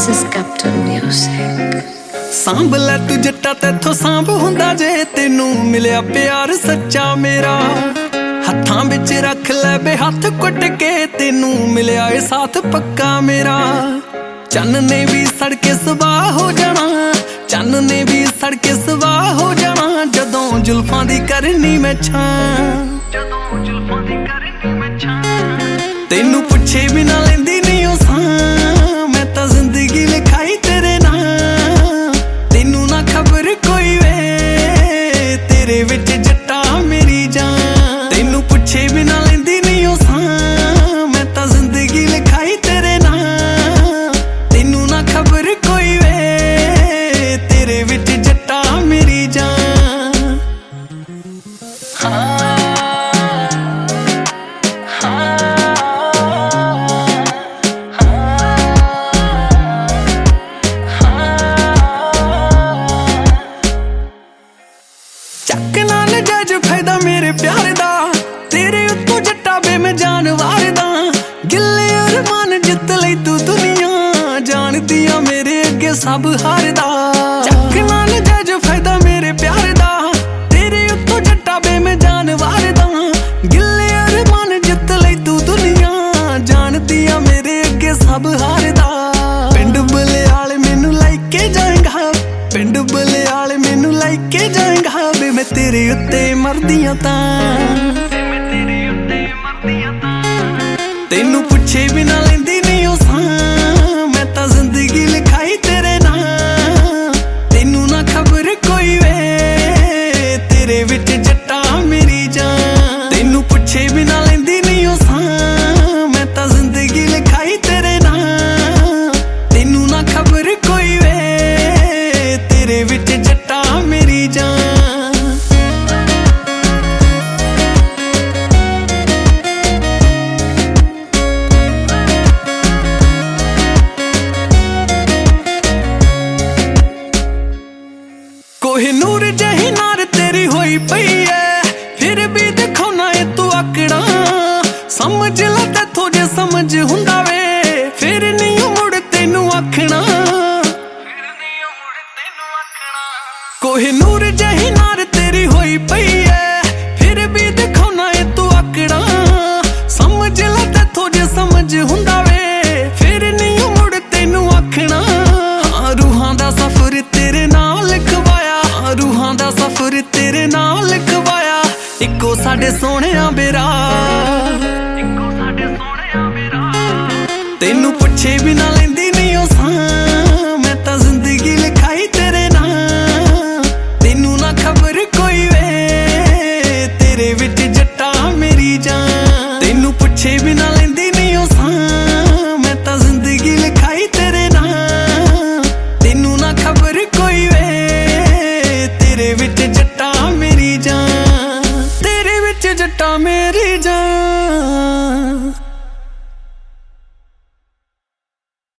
This is Captain Music. Samb लै तू जट्टा तैथों सांभ हुंदा जे तेनू मिलिया प्यार सच्चा मेरा हत्थां विच रख लै बे हत्थ कुट के तेनू मिलिया ए साथ पक्का मेरा चन्न ने भी सड़के सवाह हो जाना चन्न ने भी सड़के सवाह हो जाना जदों जुल्फां दी करनी मैं छां तेनू पुछे बिना लैंदी नहीं ओ सां मैं तां जिंदगी लिखाई तेरे नाल तेनू ना खबर कोई वे तेरे विच जट्टा मेरी जान तेनू पुछे बिना लैंदी नहीं ओ सां मैं तां जिंदगी लिखाई तेरे नाल तेनू ना खबर कोई वे तेरे विच जट्टा मेरी जान चक ना नजायज फायदा मेरे प्यार दा तेरे उत्तों जट्टा बे मैं जान वारदा गिले अरमान जित लई तू दुनिया जानदियां मेरे अगे सब हारदा चक ना नजायज फायदा मेरे प्यार दा तेरे उत्तों जट्टा बे मैं जान वारदा गिले अरमान जित लई तू दुनिया जानदियां मेरे अगे सब हारदा पिंड बलियाल मैनू लाइके जाएगा पिंड बलियाल मैनू लाइके जाएगा वे मैं तेरे उत्ते मरदियां तां तेनू पुछे बिना लैंदी नहीं ओ सां मैं तां जिंदगी लिखाई तेरे नाल तेनू ना खबर कोई वे तेरे विच जट्टा मेरी जान तेनू पुछे बिना लैंदी नहीं ओ सां मैं तां जिंदगी लिखाई तेरे नाल तेनू ना खबर कोई वे तेरे विच जट्टा मेरी जान कोहिनूर जही नार तेरी होई पई है फिर भी देखो ना ए तू आकड़ा समझ ला तैथों जे समझ हुंदा वे फिर नहीं मुड़ तेनू आखना कोहिनूर जही नार तेरी होई पई है फिर भी देखो ना ए तू आकड़ा समझ ला तैथों जे समझ हुंदा वे फिर नहीं मुड़ तेनू आखना रूहां दा सफर तेरे नाल लिखवाया रूहां दा सफर तेरे नाल लिखवाया इक्को साडे सोहणिया बेरा तेनू पुछे बिना लैंदी नहीं ओ सां मैं तां जिंदगी लिखाई तेरे नाल तेनू ना खबर कोई वे तेरे विच जट्टा मेरी जान तेनू पुछे बिना